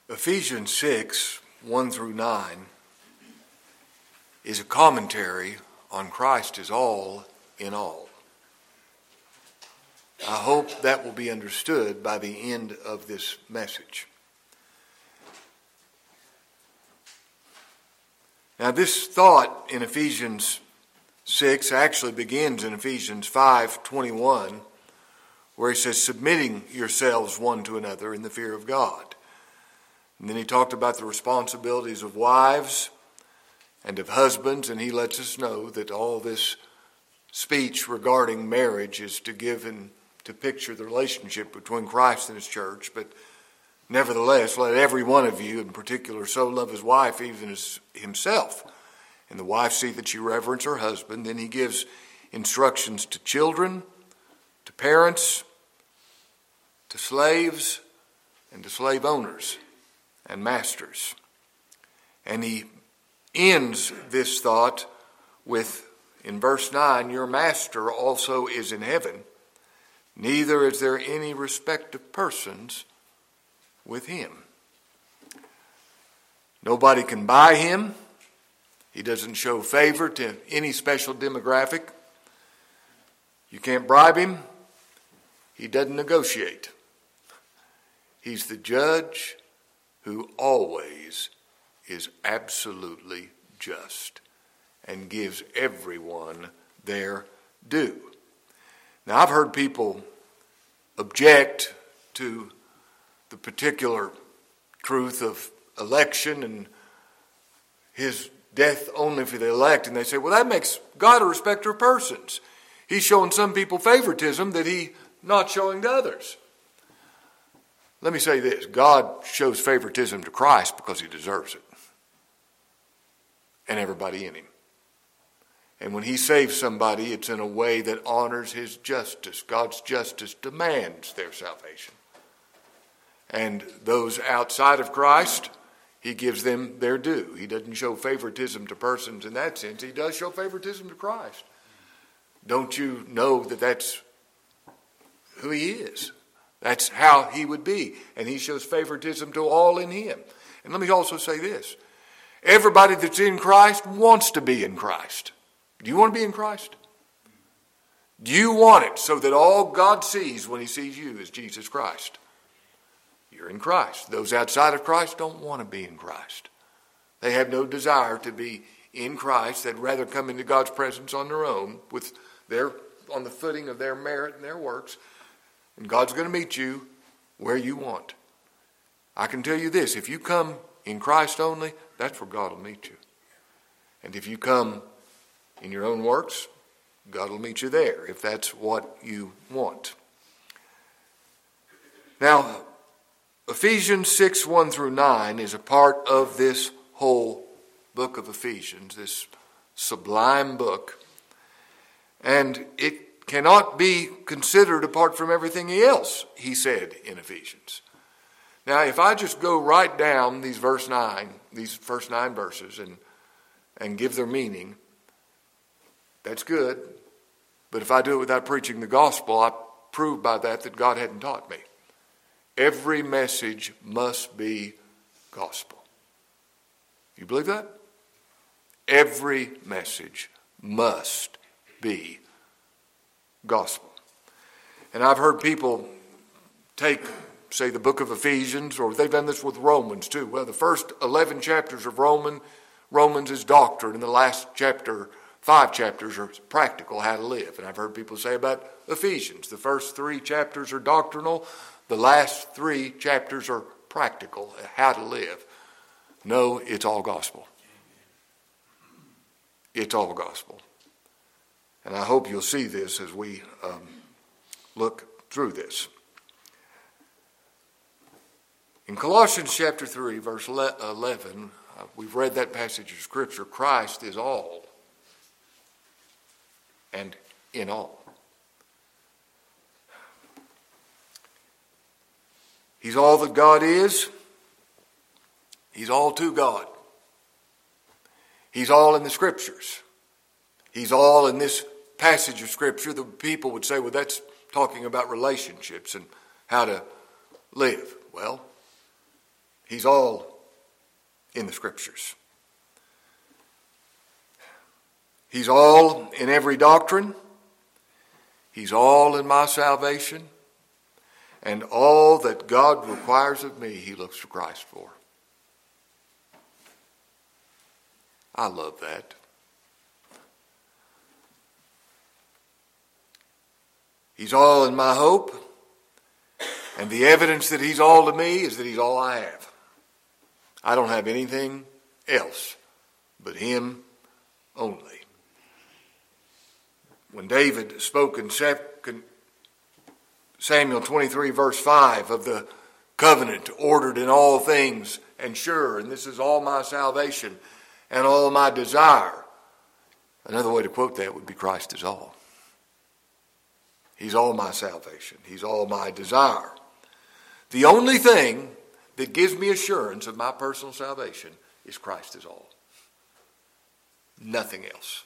Ephesians 6, 1 through 9 is a commentary on Christ is all in all. I hope that will be understood by the end of this message. Now, this thought in Ephesians 6 actually begins in Ephesians 5:21, where he says, submitting yourselves one to another in the fear of God. And then he talked about the responsibilities of wives and of husbands, and he lets us know that all this speech regarding marriage is to give and to picture the relationship between Christ and his church. But nevertheless, let every one of you in particular so love his wife even as himself. And the wife see that she reverence her husband. Then he gives instructions to children, to parents, to slaves, and to slave owners and masters. And he ends this thought with, in verse 9, your master also is in heaven, neither is there any respect of persons with him. Nobody can buy him. He doesn't show favor to any special demographic. You can't bribe him. He doesn't negotiate. He's the judge who always is absolutely just and gives everyone their due. Now, I've heard people object to the particular truth of election and his death only for the elect, and they say, well, that makes God a respecter of persons. He's showing some people favoritism that he's not showing to others. Let me say this. God shows favoritism to Christ because he deserves it. And everybody in him. And when he saves somebody, it's in a way that honors his justice. God's justice demands their salvation. And those outside of Christ, he gives them their due. He doesn't show favoritism to persons in that sense. He does show favoritism to Christ. Don't you know that that's who he is? That's how he would be. And he shows favoritism to all in him. And let me also say this. Everybody that's in Christ wants to be in Christ. Do you want to be in Christ? Do you want it so that all God sees when he sees you is Jesus Christ? You're in Christ. Those outside of Christ don't want to be in Christ. They have no desire to be in Christ. They'd rather come into God's presence on their own on the footing of their merit and their works. And God's going to meet you where you want. I can tell you this, if you come in Christ only, that's where God will meet you. And if you come in your own works, God will meet you there, if that's what you want. Now, Ephesians 6, 1 through 9 is a part of this whole book of Ephesians, this sublime book. And it cannot be considered apart from everything else he said in Ephesians. Now, if I just go right down these first 9 verses and give their meaning, that's good. But if I do it without preaching the gospel, I prove by that God hadn't taught me. Every message must be gospel. You believe that? Every message must be gospel. And I've heard people take, say, the book of Ephesians, or they've done this with Romans too. Well, the first 11 chapters of Romans is doctrine, and the last 5 chapters are practical, how to live. And I've heard people say about Ephesians, the first 3 chapters are doctrinal, the last 3 chapters are practical, how to live. No, it's all gospel. It's all gospel. And I hope you'll see this as we look through this. In Colossians chapter 3, verse 11, we've read that passage of Scripture. Christ is all and in all. He's all that God is. He's all to God. He's all in the Scriptures. He's all in this passage of Scripture. The people would say, well, that's talking about relationships and how to live. Well, He's all in the Scriptures. He's all in every doctrine. He's all in my salvation. And all that God requires of me, he looks to Christ for. I love that. He's all in my hope. And the evidence that he's all to me is that he's all I have. I don't have anything else but him only. When David spoke in Samuel 23 verse 5 of the covenant ordered in all things and sure, and this is all my salvation and all my desire. Another way to quote that would be Christ is all. He's all my salvation. He's all my desire. The only thing that gives me assurance of my personal salvation is Christ is all. Nothing else.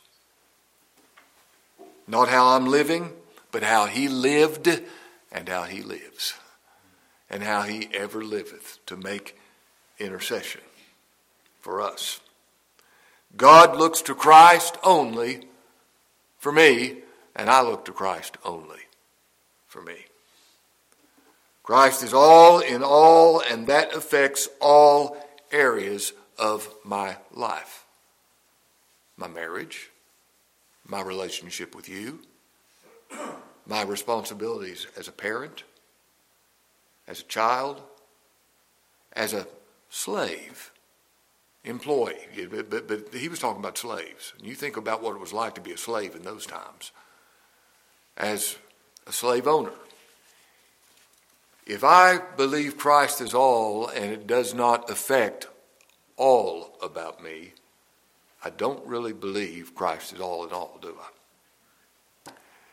Not how I'm living, but how he lived and how he lives. And how he ever liveth to make intercession for us. God looks to Christ only for me, and I look to Christ only for me. Christ is all in all, and that affects all areas of my life. My marriage, my relationship with you, my responsibilities as a parent, as a child, as a slave, employee. But he was talking about slaves. And you think about what it was like to be a slave in those times. As a slave owner. If I believe Christ is all and it does not affect all about me, I don't really believe Christ is all in all, do I?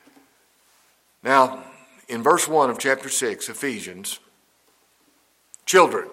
Now, in verse 1 of chapter 6, Ephesians, children,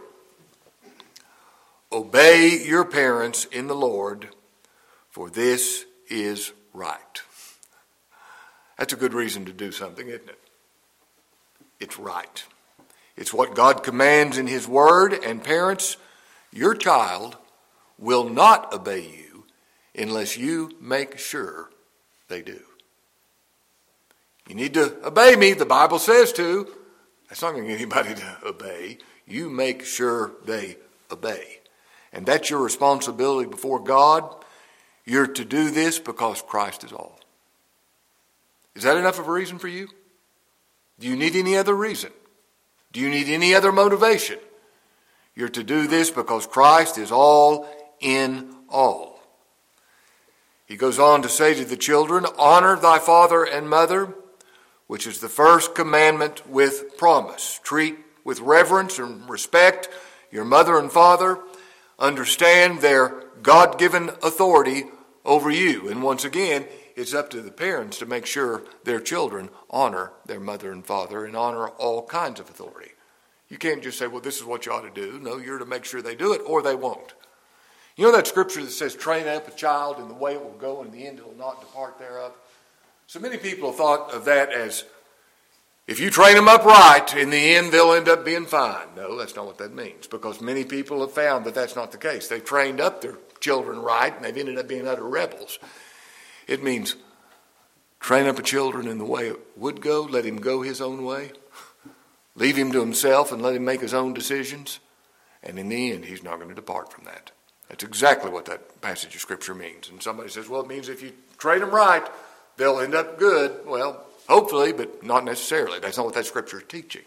obey your parents in the Lord, for this is right. That's a good reason to do something, isn't it? It's right. It's what God commands in his word, and parents, your child will not obey you unless you make sure they do. You need to obey me, the Bible says to. That's not going to get anybody to obey. You make sure they obey. And that's your responsibility before God. You're to do this because Christ is all. Is that enough of a reason for you? Do you need any other reason? Do you need any other motivation? You're to do this because Christ is all in all. He goes on to say to the children, honor thy father and mother, which is the first commandment with promise. Treat with reverence and respect your mother and father. Understand their God-given authority over you. And once again, it's up to the parents to make sure their children honor their mother and father and honor all kinds of authority. You can't just say, well, this is what you ought to do. No, you're to make sure they do it or they won't. You know that scripture that says, train up a child in the way it will go, and in the end it will not depart thereof? So many people have thought of that as, if you train them up right, in the end they'll end up being fine. No, that's not what that means, because many people have found that that's not the case. They've trained up their children right, and they've ended up being utter rebels. It means train up a children in the way it would go, let him go his own way, leave him to himself and let him make his own decisions, and in the end he's not going to depart from that. That's exactly what that passage of Scripture means. And somebody says, well, it means if you train them right, they'll end up good. Well, hopefully, but not necessarily. That's not what that Scripture is teaching.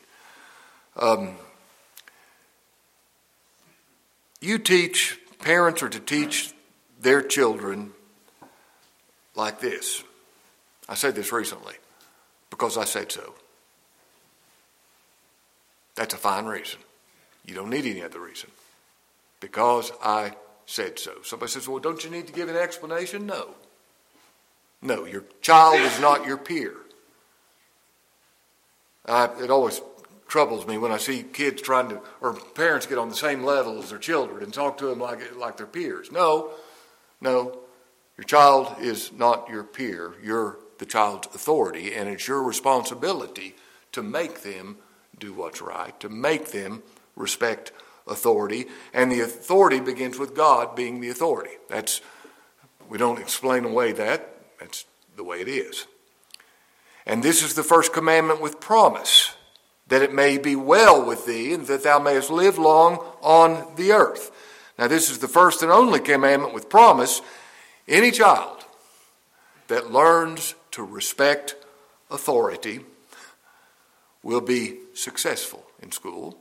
Parents are to teach their children like this. I said this recently because I said so. That's a fine reason. You don't need any other reason. Because I said so. Somebody says, well, don't you need to give an explanation? No. No, your child is not your peer. It always troubles me when I see kids or parents get on the same level as their children and talk to them like their peers. No, your child is not your peer. You're the child's authority, and it's your responsibility to make them do what's right, to make them respect authority, and the authority begins with God being the authority. We don't explain away that's the way it is. And this is the first commandment with promise, that it may be well with thee, and that thou mayest live long on the earth. Now this is the first and only commandment with promise. Any child that learns to respect authority will be successful in school,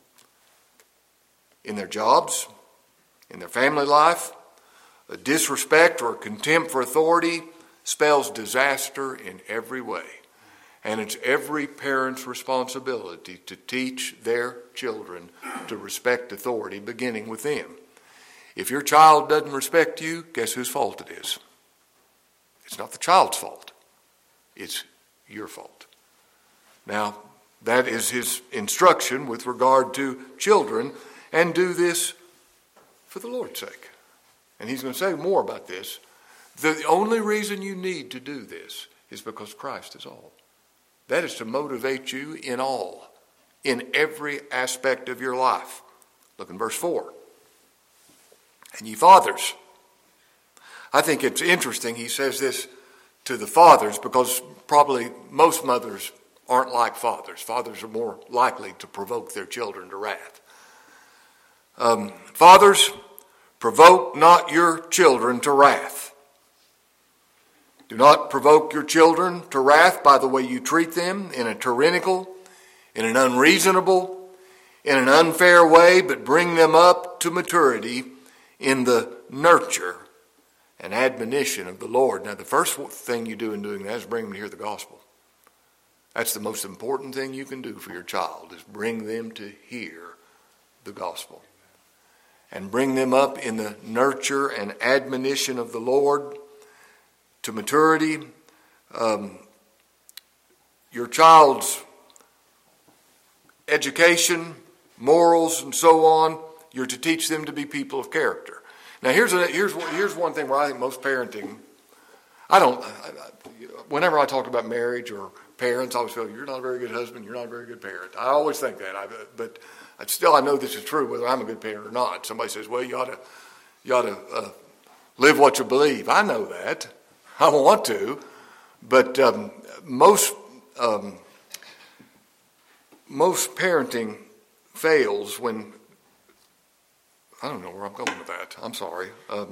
in their jobs, in their family life. A disrespect or contempt for authority spells disaster in every way. And it's every parent's responsibility to teach their children to respect authority, beginning with them. If your child doesn't respect you, guess whose fault it is? It's not the child's fault. It's your fault. Now, that is his instruction with regard to children, and do this for the Lord's sake. And he's going to say more about this. The only reason you need to do this is because Christ is all. That is to motivate you in every aspect of your life. Look in verse 4. And ye fathers. I think it's interesting he says this to the fathers, because probably most mothers aren't like fathers. Fathers are more likely to provoke their children to wrath. Fathers, provoke not your children to wrath. Do not provoke your children to wrath by the way you treat them in a tyrannical, in an unreasonable, in an unfair way, but bring them up to maturity in the nurture and admonition of the Lord. Now, the first thing you do in doing that is bring them to hear the gospel. That's the most important thing you can do for your child, is bring them to hear the gospel. And bring them up in the nurture and admonition of the Lord to maturity. Your child's education, morals, and so on, you're to teach them to be people of character. Now, here's one thing where I think most parenting, whenever I talk about marriage or parents, I always feel, you're not a very good husband, you're not a very good parent. I always think that, but still, I know this is true, whether I'm a good parent or not. Somebody says, well, you ought to live what you believe. I know that. I want to. But most parenting fails when, I don't know where I'm going with that. I'm sorry.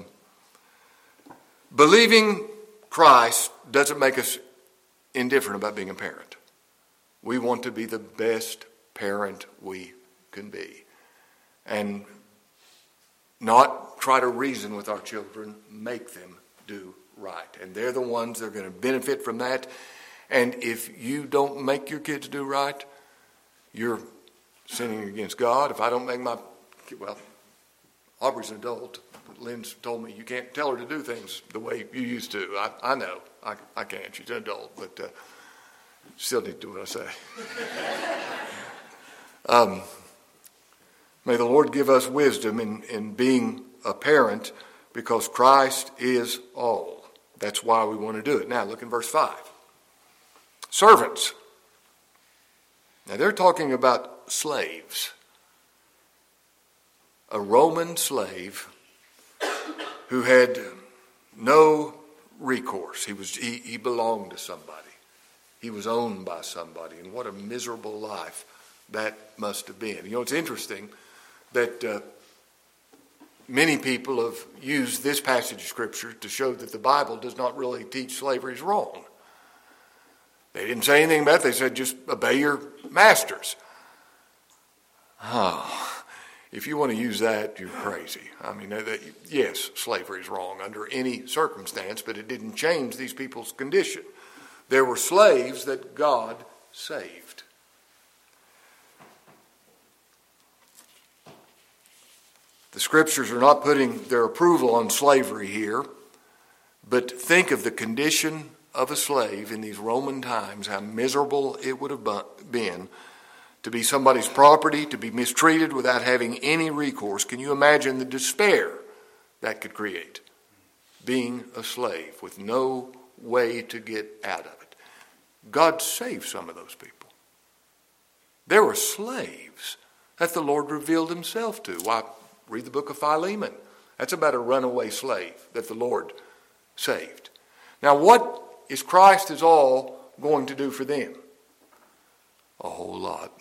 Believing Christ doesn't make us indifferent about being a parent. We want to be the best parent we can be, and not try to reason with our children, make them do right. And they're the ones that are going to benefit from that. And if you don't make your kids do right, you're sinning against God. If I don't make Aubrey's an adult. Lynn's told me you can't tell her to do things the way you used to. I know. I can't. She's an adult, but still need to do what I say. May the Lord give us wisdom in being a parent, because Christ is all. That's why we want to do it. Now, look in verse 5. Servants. Now, they're talking about slaves. A Roman slave who had no recourse. He belonged to somebody. He was owned by somebody. And what a miserable life that must have been. You know, it's interesting that many people have used this passage of Scripture to show that the Bible does not really teach slavery is wrong. They didn't say anything about it. They said just obey your masters. Oh, if you want to use that, you're crazy. I mean, yes, slavery is wrong under any circumstance, but it didn't change these people's condition. There were slaves that God saved. The Scriptures are not putting their approval on slavery here, but think of the condition of a slave in these Roman times, how miserable it would have been to be somebody's property, to be mistreated without having any recourse. Can you imagine the despair that could create? Being a slave with no way to get out of it. God saved some of those people. There were slaves that the Lord revealed himself to. Why, read the book of Philemon. That's about a runaway slave that the Lord saved. Now, what is Christ is all going to do for them? A whole lot.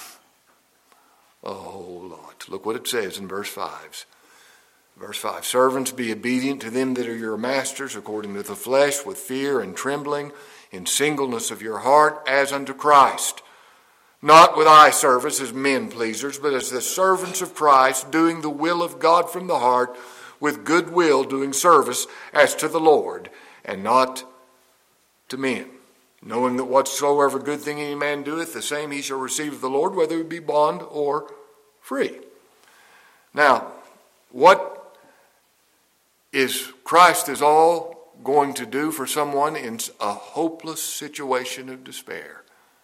A whole lot. Look what it says in verse 5. Verse 5, servants, be obedient to them that are your masters, according to the flesh, with fear and trembling, in singleness of your heart, as unto Christ. Not with eye service as men pleasers, but as the servants of Christ, doing the will of God from the heart, with good will, doing service as to the Lord, and not to men. Knowing that whatsoever good thing any man doeth, the same he shall receive of the Lord, whether it be bond or free. Now, what is Christ is all going to do for someone in a hopeless situation of despair?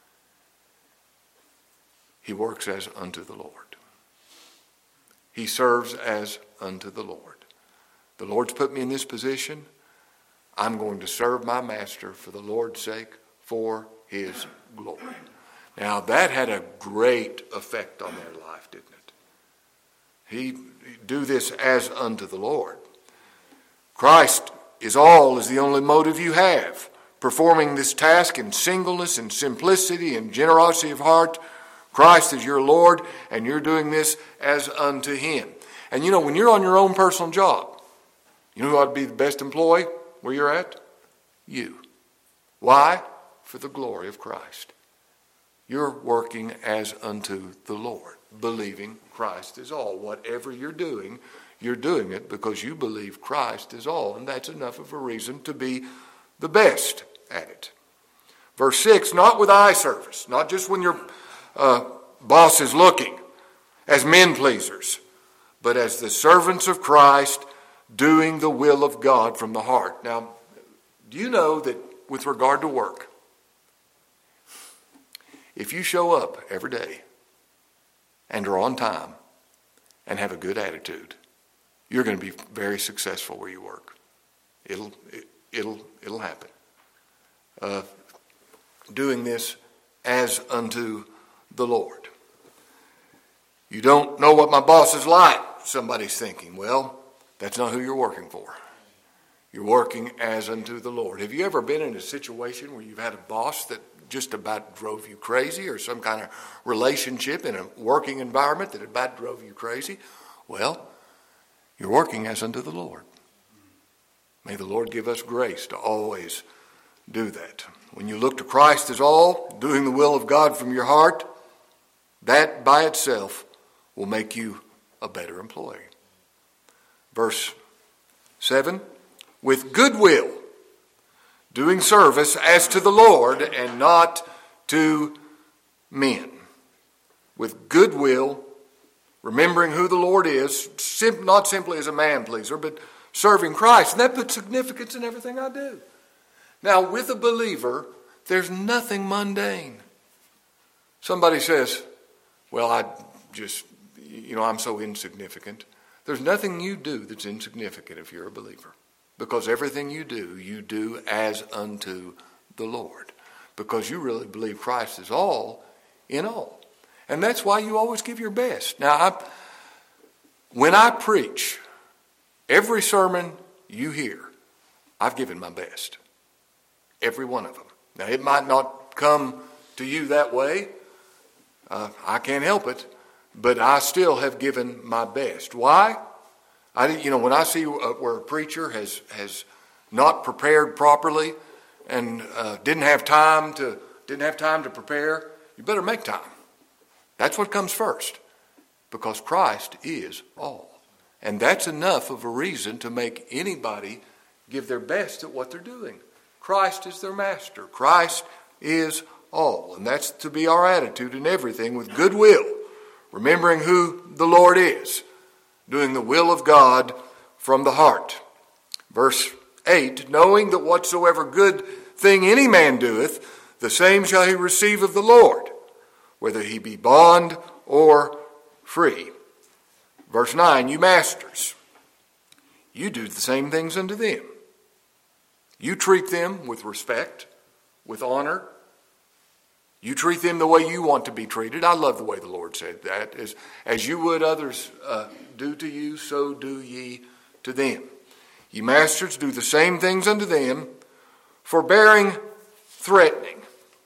He works as unto the Lord. He serves as unto the Lord. The Lord's put me in this position. I'm going to serve my master for the Lord's sake, for his glory. Now, that had a great effect on their life, didn't it? He do this as unto the Lord. Christ is the only motive you have. Performing this task in singleness and simplicity and generosity of heart. Christ is your Lord, and you're doing this as unto him. And you know, when you're on your own personal job, you know who ought to be the best employee where you're at? You. Why? For the glory of Christ. You're working as unto the Lord, believing Christ is all. Whatever you're doing it because you believe Christ is all, and that's enough of a reason to be the best at it. Verse 6, not with eye service, not just when your boss is looking, as men pleasers, but as the servants of Christ, doing the will of God from the heart. Now, do you know that with regard to work, if you show up every day and are on time and have a good attitude, you're going to be very successful where you work. It'll happen. Doing this as unto the Lord. You don't know what my boss is like, somebody's thinking. Well, that's not who you're working for. You're working as unto the Lord. Have you ever been in a situation where you've had a boss that just about drove you crazy, or some kind of relationship in a working environment that about drove you crazy? Well, you're working as unto the Lord. May the Lord give us grace to always do that. When you look to Christ as all, doing the will of God from your heart, that by itself will make you a better employee. Verse 7, with good will, doing service as to the Lord and not to men. With good will, remembering who the Lord is, not simply as a man pleaser, but serving Christ. And that puts significance in everything I do. Now, with a believer, there's nothing mundane. Somebody says, well, I'm so insignificant. There's nothing you do that's insignificant if you're a believer. Because everything you do as unto the Lord. Because you really believe Christ is all in all. And that's why you always give your best. Now, when I preach, every sermon you hear, I've given my best. Every one of them. Now, it might not come to you that way. I can't help it. But I still have given my best. Why? When I see where a preacher has not prepared properly and didn't have time to prepare, you better make time. That's what comes first, because Christ is all. And that's enough of a reason to make anybody give their best at what they're doing. Christ is their master. Christ is all. And that's to be our attitude in everything, with good will, remembering who the Lord is, doing the will of God from the heart. Verse 8, knowing that whatsoever good thing any man doeth, the same shall he receive of the Lord, whether he be bond or free. Verse 9, you masters, you do the same things unto them. You treat them with respect, with honor. You treat them the way you want to be treated. I love the way the Lord said that. As you would others do to you, so do ye to them. Ye masters, do the same things unto them, forbearing threatening.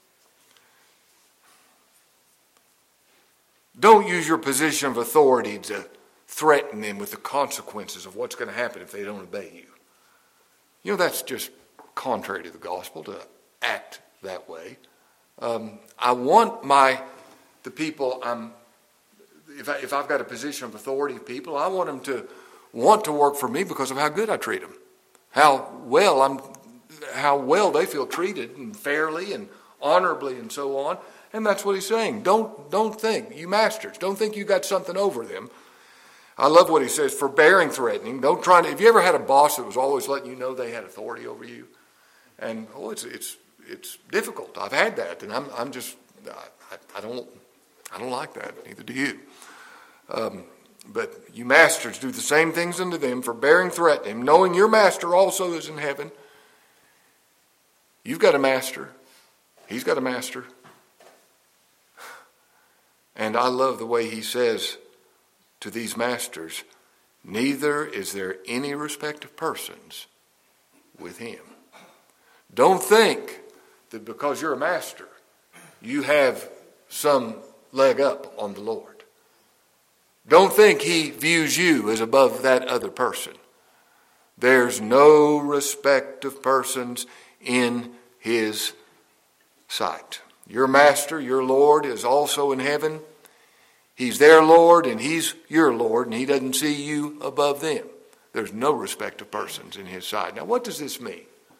Don't use your position of authority to threaten them with the consequences of what's going to happen if they don't obey you. You know, that's just contrary to the gospel to act that way. I want the people if I've got a position of authority of people, I want them to want to work for me because of how good I treat them, how well they feel treated and fairly and honorably and so on. And that's what he's saying. Don't think, you masters, don't think you got something over them. I love what he says, forbearing threatening. Have you ever had a boss that was always letting you know they had authority over you? And it's difficult. I've had that, and I don't like that. Neither do you. But you masters, do the same things unto them, forbearing threatening, knowing your master also is in heaven. You've got a master. He's got a master. And I love the way he says to these masters, neither is there any respect of persons with him. Don't think that because you're a master, you have some leg up on the Lord. Don't think he views you as above that other person. There's no respect of persons in his sight. Your master, your Lord, is also in heaven. He's their Lord and he's your Lord, and he doesn't see you above them. There's no respect of persons in his sight. Now, what does this mean?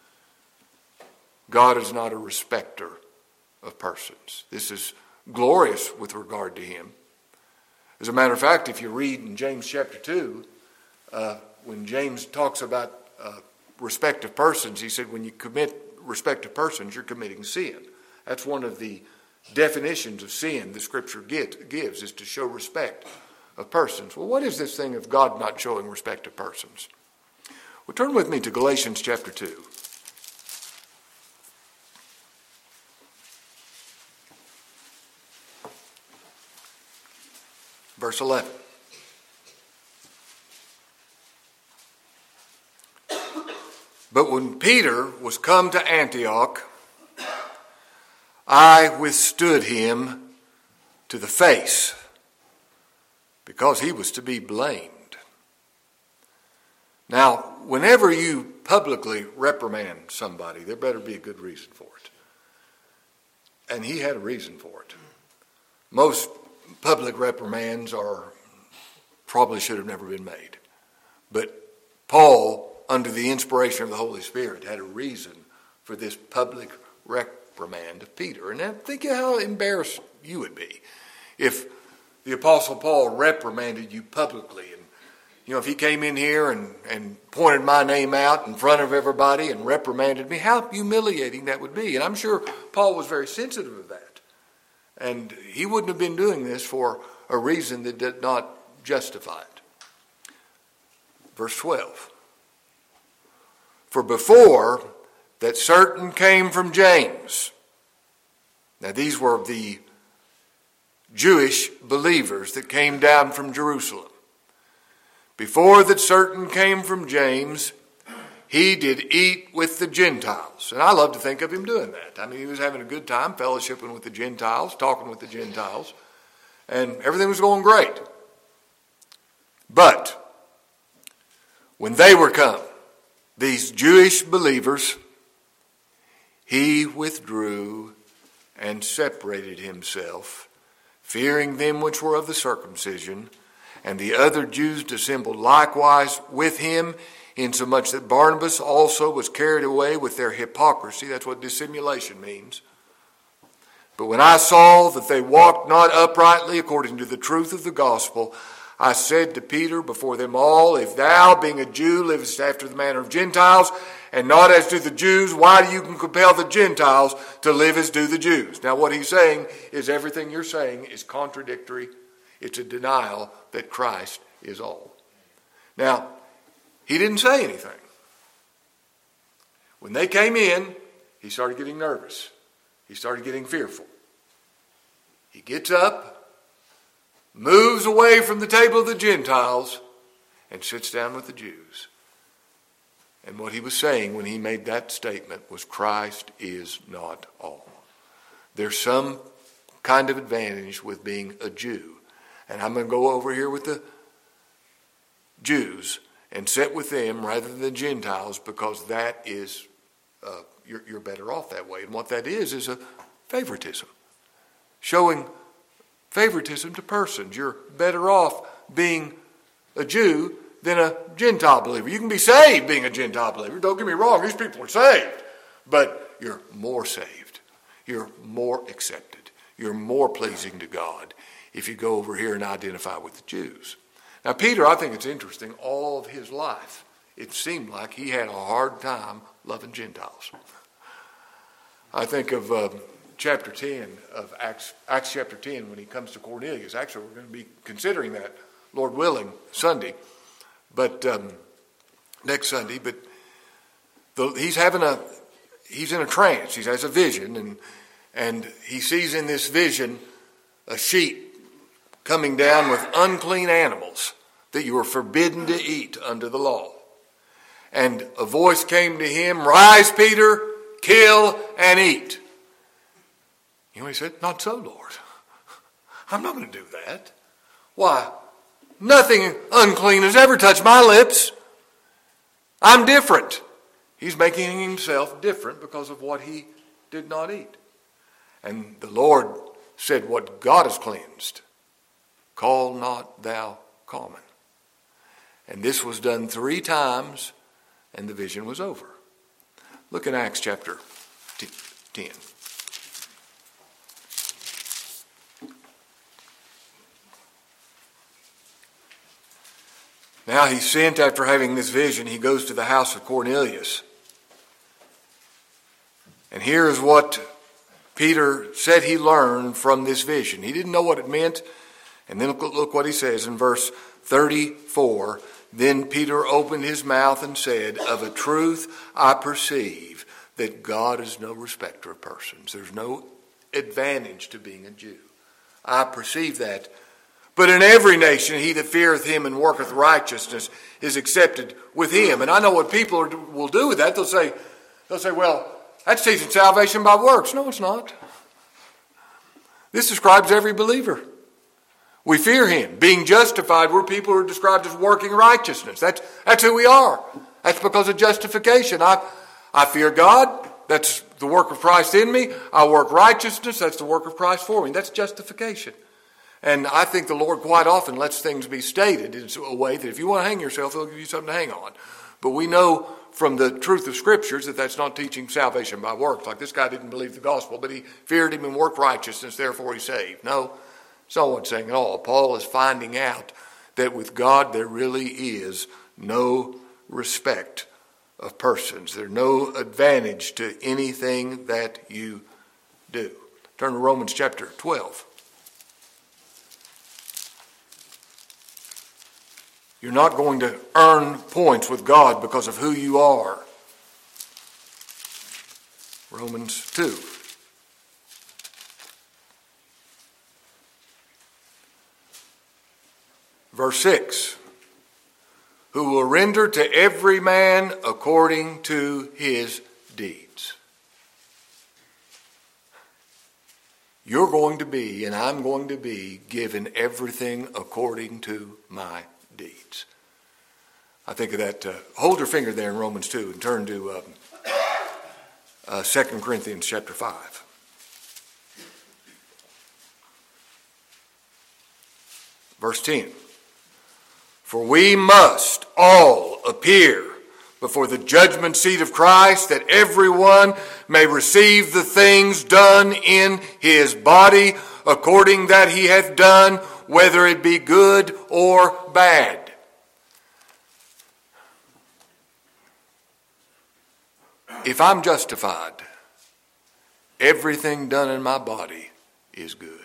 God is not a respecter of persons. This is glorious with regard to him. As a matter of fact, if you read in James chapter 2, when James talks about respect of persons, he said when you commit respect of persons, you're committing sin. That's one of the definitions of sin the Scripture gives, is to show respect of persons. Well, what is this thing of God not showing respect of persons? Well, turn with me to Galatians chapter 2. Verse 11. But when Peter was come to Antioch, I withstood him to the face, because he was to be blamed. Now, whenever you publicly reprimand somebody, there better be a good reason for it. And he had a reason for it. Most public reprimands probably should have never been made. But Paul, under the inspiration of the Holy Spirit, had a reason for this public reprimand of Peter. And now think of how embarrassed you would be if the Apostle Paul reprimanded you publicly. And, if he came in here and pointed my name out in front of everybody and reprimanded me, how humiliating that would be. And I'm sure Paul was very sensitive of that. And he wouldn't have been doing this for a reason that did not justify it. Verse 12. For before that certain came from James. Now these were the Jewish believers that came down from Jerusalem. Before that certain came from James, he did eat with the Gentiles. And I love to think of him doing that. I mean, he was having a good time fellowshipping with the Gentiles, talking with the Gentiles, and everything was going great. But when they were come, these Jewish believers, he withdrew and separated himself, fearing them which were of the circumcision, and the other Jews dissembled likewise with him, insomuch that Barnabas also was carried away with their hypocrisy. That's what dissimulation means. But when I saw that they walked not uprightly according to the truth of the gospel, I said to Peter before them all, if thou, being a Jew, livest after the manner of Gentiles, and not as do the Jews, why do you compel the Gentiles to live as do the Jews? Now what he's saying is everything you're saying is contradictory. It's a denial that Christ is all. Now, he didn't say anything. When they came in, he started getting nervous. He started getting fearful. He gets up, moves away from the table of the Gentiles, and sits down with the Jews. And what he was saying when he made that statement was Christ is not all. There's some kind of advantage with being a Jew. And I'm going to go over here with the Jews and sit with them rather than the Gentiles, because that is, you're better off that way. And what that is a favoritism. Showing favoritism to persons. You're better off being a Jew than a Gentile believer. You can be saved being a Gentile believer. Don't get me wrong, these people are saved. But you're more saved. You're more accepted. You're more pleasing to God if you go over here and identify with the Jews. Now, Peter, I think it's interesting, all of his life, it seemed like he had a hard time loving Gentiles. I think of chapter 10 of Acts chapter 10 when he comes to Cornelius. Actually, we're going to be considering that, Lord willing, Sunday. But next Sunday, but he's in a trance. He has a vision, and he sees in this vision a sheep coming down with unclean animals that you are forbidden to eat under the law. And a voice came to him, "Rise, Peter, kill and eat." You know what he said? "Not so, Lord. I'm not going to do that. Why? Nothing unclean has ever touched my lips. I'm different." He's making himself different because of what he did not eat. And the Lord said, "What God has cleansed, call not thou common." And this was done 3 times, and the vision was over. Look in Acts chapter 10. Now he sent, after having this vision, he goes to the house of Cornelius. And here is what Peter said he learned from this vision. He didn't know what it meant. And then look what he says in verse 34. "Then Peter opened his mouth and said, Of a truth I perceive that God is no respecter of persons." There's no advantage to being a Jew. I perceive that. "But in every nation he that feareth him and worketh righteousness is accepted with him." And I know what people will do with that. They'll say, "Well, that's teaching salvation by works." No, it's not. This describes every believer. We fear him. Being justified, we're people who are described as working righteousness. That's who we are. That's because of justification. I fear God. That's the work of Christ in me. I work righteousness. That's the work of Christ for me. That's justification. And I think the Lord quite often lets things be stated in a way that if you want to hang yourself, He'll give you something to hang on. But we know from the truth of Scriptures that that's not teaching salvation by works. Like this guy didn't believe the gospel, but he feared him and worked righteousness, therefore he's saved. No, it's not what it's saying at all. Paul is finding out that with God there really is no respect of persons. There's no advantage to anything that you do. Turn to Romans chapter 12. You're not going to earn points with God because of who you are. Romans 2. Verse 6. Who will render to every man according to his deeds. You're going to be, and I'm going to be, given everything according to my deeds. I think of that. Hold your finger there in Romans 2 and turn to 2 Corinthians chapter 5. Verse 10. For we must all appear before the judgment seat of Christ, that everyone may receive the things done in his body according that he hath done, whether it be good or bad. If I'm justified, everything done in my body is good.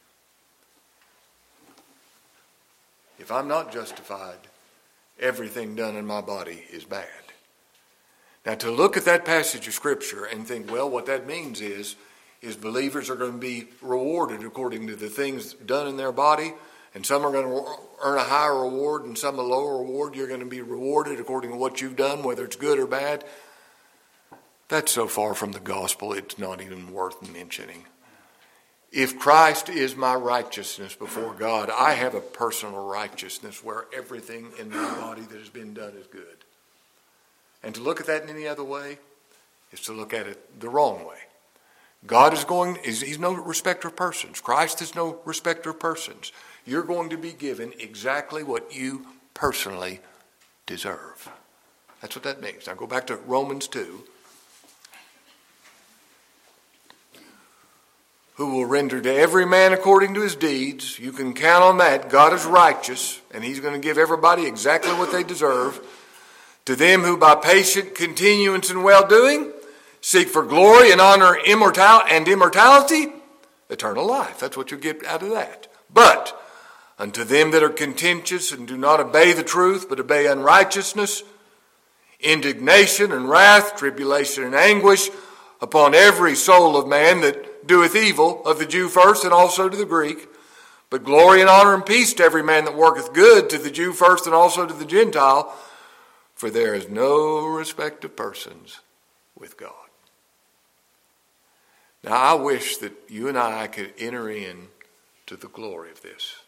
If I'm not justified, everything done in my body is bad. Now, to look at that passage of Scripture and think, well, what that means is is believers are going to be rewarded according to the things done in their body, and some are going to earn a higher reward and some a lower reward. You're going to be rewarded according to what you've done, whether it's good or bad. That's so far from the gospel, it's not even worth mentioning. If Christ is my righteousness before God, I have a personal righteousness where everything in my body that has been done is good. And to look at that in any other way is to look at it the wrong way. God he's no respecter of persons. Christ is no respecter of persons. You're going to be given exactly what you personally deserve. That's what that means. Now go back to Romans 2. Who will render to every man according to his deeds. You can count on that. God is righteous, and he's going to give everybody exactly what they deserve. To them who by patient continuance in well-doing seek for glory and honor and immortality, eternal life. That's what you get out of that. But unto them that are contentious and do not obey the truth, but obey unrighteousness, indignation and wrath, tribulation and anguish upon every soul of man that doeth evil, of the Jew first and also to the Greek. But glory and honor and peace to every man that worketh good, to the Jew first and also to the Gentile. For there is no respect of persons with God. Now I wish that you and I could enter in to the glory of this.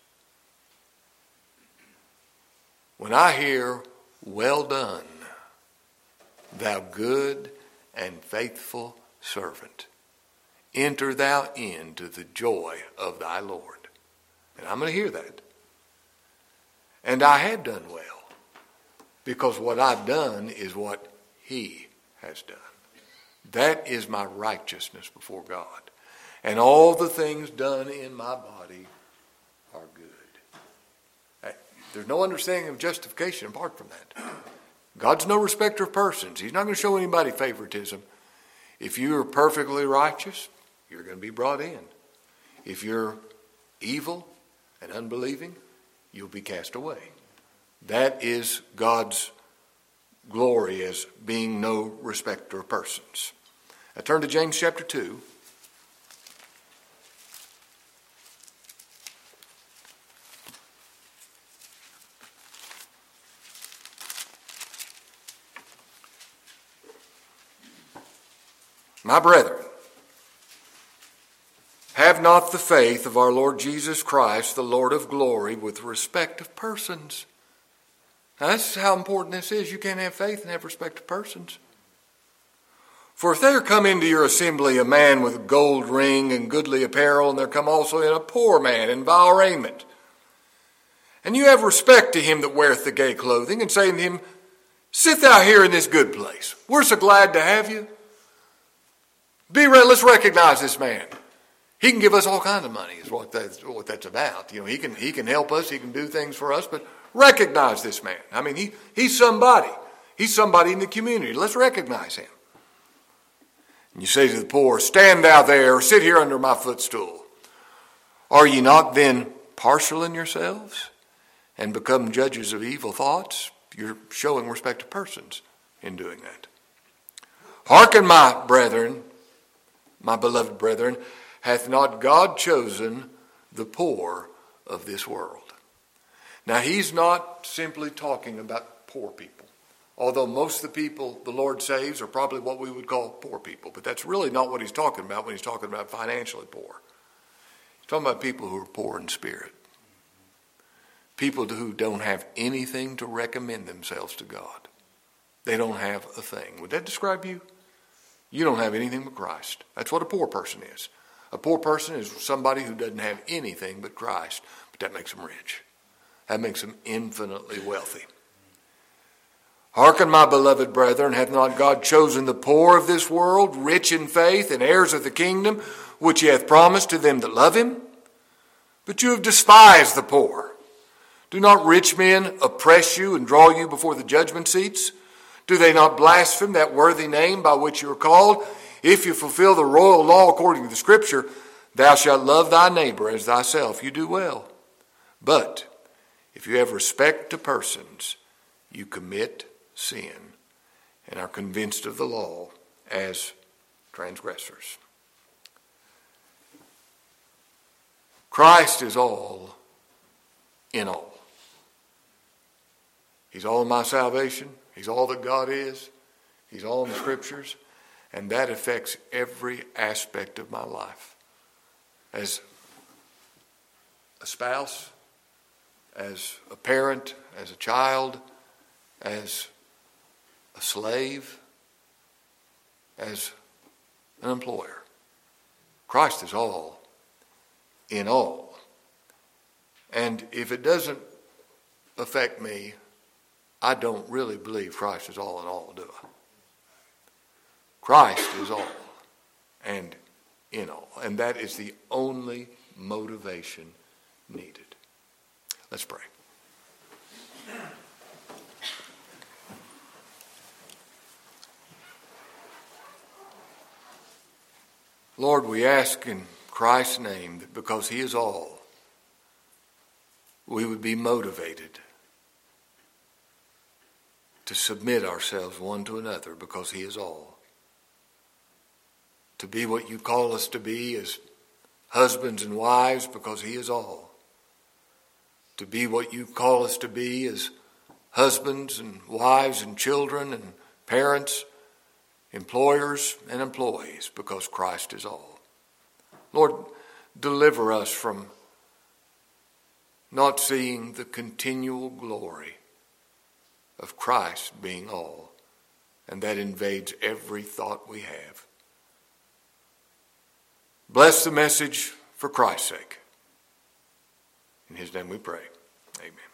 When I hear, well done, thou good and faithful servant, enter thou into the joy of thy Lord. And I'm going to hear that. And I have done well, because what I've done is what he has done. That is my righteousness before God. And all the things done in my body are good. There's no understanding of justification apart from that. God's no respecter of persons. He's not going to show anybody favoritism. If you are perfectly righteous, you're going to be brought in. If you're evil and unbelieving, you'll be cast away. That is God's glory as being no respecter of persons. Now turn to James chapter 2. My brethren, have not the faith of our Lord Jesus Christ, the Lord of glory, with respect of persons. Now, this is how important this is. You can't have faith and have respect of persons. For if there come into your assembly a man with a gold ring and goodly apparel, and there come also in a poor man in vile raiment, and you have respect to him that weareth the gay clothing, and say unto him, sit thou here in this good place. We're so glad to have you. Let's recognize this man. He can give us all kinds of money is what that's about. You know, he can help us, he can do things for us, but recognize this man. I mean, he's somebody. He's somebody in the community. Let's recognize him. And you say to the poor, stand thou there, or sit here under my footstool. Are ye not then partial in yourselves and become judges of evil thoughts? You're showing respect to persons in doing that. Hearken, my brethren, my beloved brethren, hath not God chosen the poor of this world? Now, he's not simply talking about poor people, although most of the people the Lord saves are probably what we would call poor people, but that's really not what he's talking about when he's talking about financially poor. He's talking about people who are poor in spirit, people who don't have anything to recommend themselves to God. They don't have a thing. Would that describe you? You don't have anything but Christ. That's what a poor person is. A poor person is somebody who doesn't have anything but Christ, but that makes them rich. That makes them infinitely wealthy. Hearken, my beloved brethren, hath not God chosen the poor of this world, rich in faith, and heirs of the kingdom, which he hath promised to them that love him? But you have despised the poor. Do not rich men oppress you and draw you before the judgment seats? Do they not blaspheme that worthy name by which you are called? If you fulfill the royal law according to the Scripture, thou shalt love thy neighbor as thyself, you do well. But if you have respect to persons, you commit sin and are convinced of the law as transgressors. Christ is all in all. He's all in my salvation. He's all that God is. He's all in the Scriptures. And that affects every aspect of my life. As a spouse, as a parent, as a child, as a slave, as an employer. Christ is all in all. And if it doesn't affect me, I don't really believe Christ is all in all, do I? Christ is all and in all. And that is the only motivation needed. Let's pray. Lord, we ask in Christ's name that because He is all, we would be motivated to submit ourselves one to another because He is all. To be what you call us to be as husbands and wives because He is all. To be what you call us to be as husbands and wives and children and parents, employers and employees because Christ is all. Lord, deliver us from not seeing the continual glory of Christ being all, and that invades every thought we have. Bless the message for Christ's sake. In His name we pray. Amen.